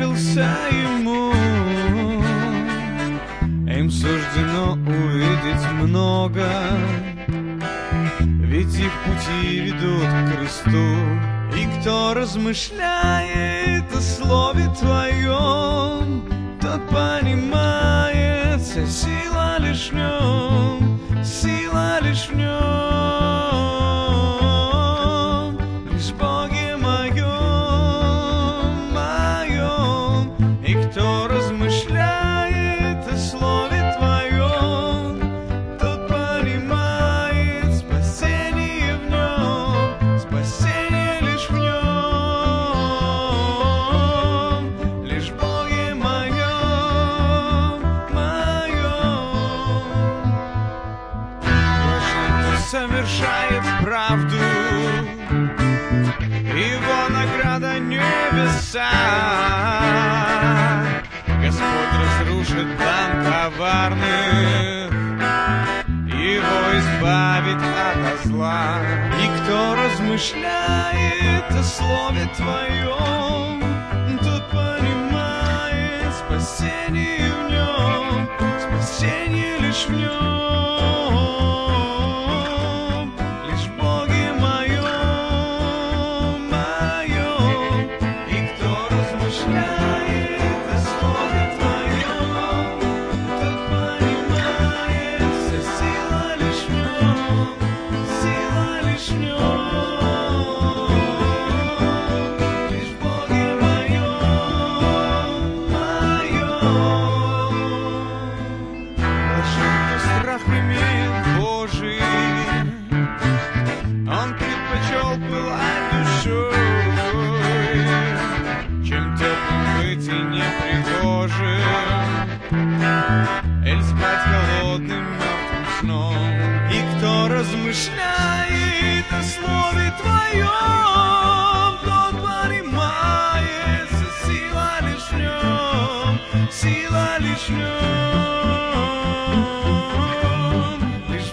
доверился ему. Им суждено увидеть много, ведь их пути ведут к кресту. И кто размышляет о слове Твоем, тот понимает, вся сила лишь в нем, сила лишь в нем, лишь в Боге моем, моем. И кто размышляет о слове Твоем, тот понимает, спасение в нем, спасение лишь в нем, лишь в Боге моем, моем. Блажен, совершает правду, его награда небеса. Господь разрушит план коварных, его избавит от зла. И кто размышляет о слове Твоем, тот понимает, спасение в нем, спасение лишь в нем, лишь в Боге моем, моем. И кто размышляет о слове Твоем, тот понимает, вся сила лишь в нем, сила лишь в нем, лишь в Боге моем, моем. Блажен, кто страх имеет Божий, он предпочел пылать душой, чем теплым быть и непригожим, или спать холодным мертвым сном. И кто размышляет о слове Твоем, тот понимает, что сила лишь в нем, сила лишь в нем, лишь в